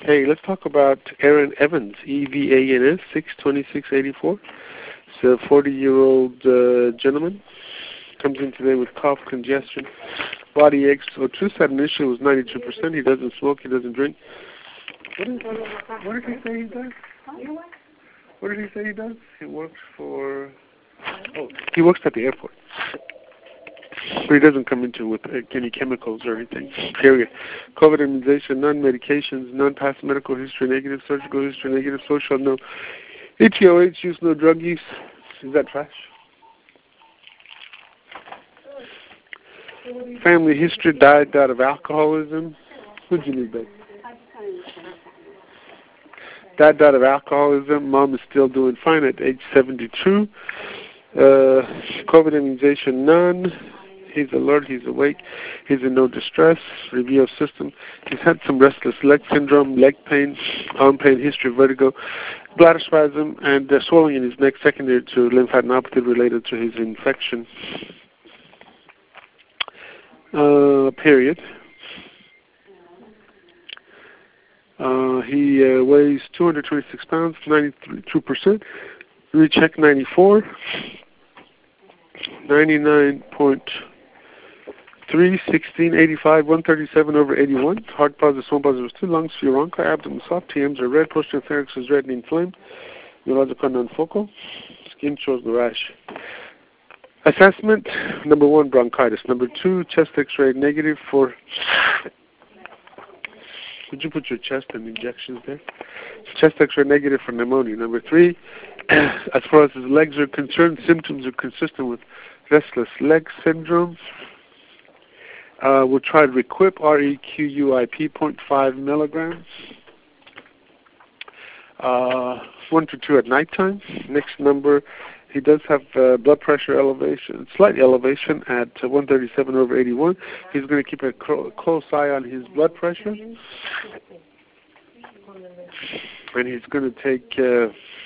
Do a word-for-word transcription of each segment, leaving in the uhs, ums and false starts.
Hey, let's talk about Aaron Evans, E V A N S, six twenty-six eighty-four. It's a forty-year-old uh, gentleman. Comes in today with cough, congestion, body aches. So truth said initially was ninety-two percent. He doesn't smoke, he doesn't drink. What, is, what did he say he does? What did he say he does? He works for... Oh, he works at the airport. So he doesn't come into with any chemicals or anything, period. COVID immunization, none medications, none past medical history negative, surgical history negative, social no, A T O H use, no drug use. Is that trash? Family history, died out of alcoholism. Who'd you need, babe? Died out of alcoholism. Mom is still doing fine at age seventy-two. Uh, COVID immunization, none. He's alert, he's awake, he's in no distress, review of system. He's had some restless leg syndrome, leg pain, arm pain, history of vertigo, bladder spasm, and uh, swelling in his neck secondary to lymphadenopathy related to his infection. Uh, period. Uh, he uh, weighs two hundred twenty-six pounds, ninety-two percent. Recheck ninety-four. ninety-nine point three, sixteen, eighty-five, one thirty-seven over eighty-one. Heart positive, swollen positive, two lungs, few bronchi, abdomen soft, T Ms are red, posterior pharynx is red and inflamed, neurological non-focal, skin shows the rash. Assessment, number one, bronchitis. Number two, chest x-ray negative for, would you put your chest and injections there? Chest x-ray negative for pneumonia. Number three, as far as his legs are concerned, symptoms are consistent with restless leg syndrome. Uh, we'll try Requip, R E Q U I P, zero point five milligrams. Uh, one to two at nighttime. Next number, he does have uh, blood pressure elevation, slight elevation at uh, one thirty-seven over eighty-one. He's going to keep a cro- close eye on his blood pressure. And he's going to take uh,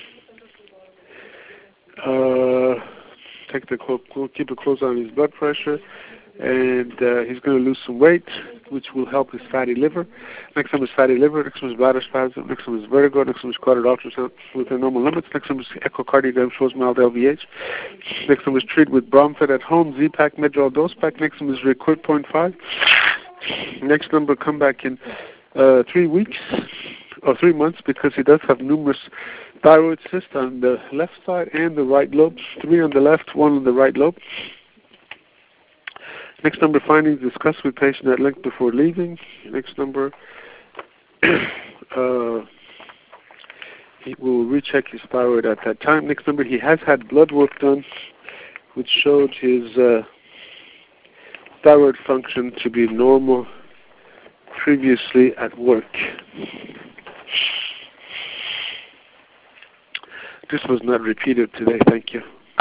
uh, take the clo- keep a close eye on his blood pressure. And uh, he's going to lose some weight, which will help his fatty liver. Next one is fatty liver. Next one is bladder spasm. Next one is vertigo. Next one is carotid ultrasound within normal limits. Next one is echocardiogram shows mild L V H. Next one is treated with Bromfed at home, Z-Pack, Medrol dose pack. Next one is Requip zero point five. Next number come back in uh, three weeks or three months because he does have numerous thyroid cysts on the left side and the right lobe. Three on the left, one on the right lobe. Next number, findings discussed with patient at length before leaving. Next number, uh, he will recheck his thyroid at that time. Next number, he has had blood work done, which showed his uh, thyroid function to be normal previously at work. This was not repeated today. Thank you.